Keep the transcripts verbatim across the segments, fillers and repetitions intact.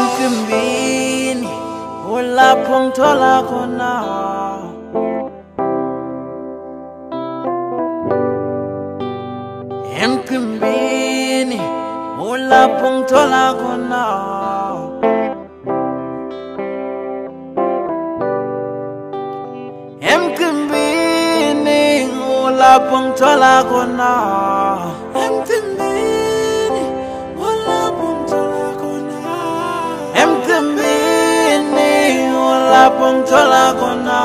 emcimbini ulapho ngithola khona emcimbini ulapho ngithola khona emcimbini ulapho ngithola khona emcimbini ulapho ngithola khona emcimbini ulapho ngithola khona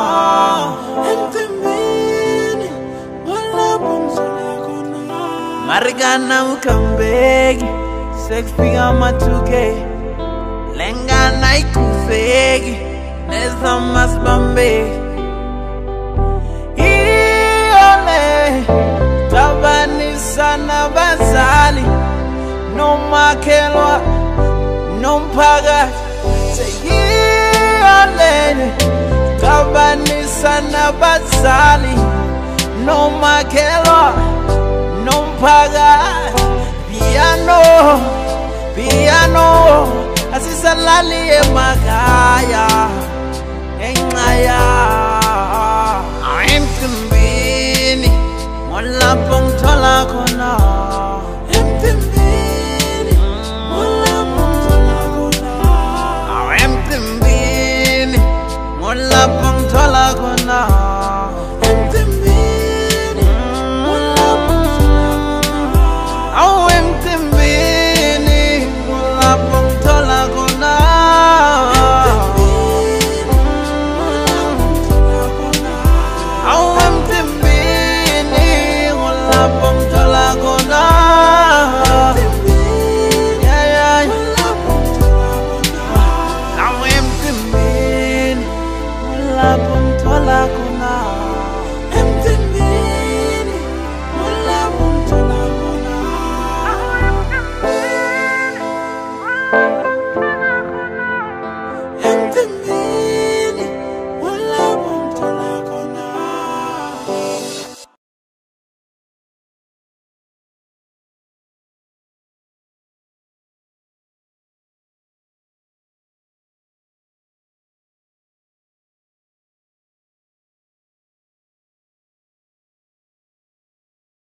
emcimbini ulapho ngithola khona marigana ukambeki sekufika ama-two K lengana ikufeki neza masibambeki nabazali nomakhelwa nomphakathi seyiyolene qabanisa nabazali nomakhelwa nomphakathi piano piano asisalali emakhaya enqaya emcimbini mulapho ngithola khona